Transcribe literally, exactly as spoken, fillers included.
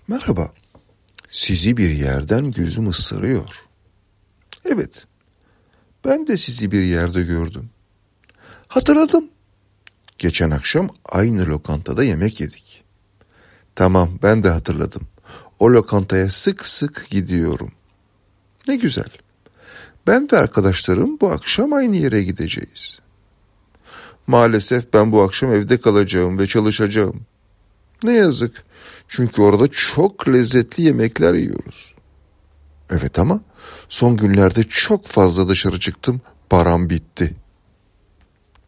Merhaba, sizi bir yerden gözüm ısırıyor. Evet, ben de sizi bir yerde gördüm. Hatırladım. Geçen akşam aynı lokantada yemek yedik. Tamam, ben de hatırladım. O lokantaya sık sık gidiyorum. Ne güzel. Ben ve arkadaşlarım bu akşam aynı yere gideceğiz. Maalesef ben bu akşam evde kalacağım ve çalışacağım. Ne yazık. Çünkü orada çok lezzetli yemekler yiyoruz. Evet ama son günlerde çok fazla dışarı çıktım, param bitti.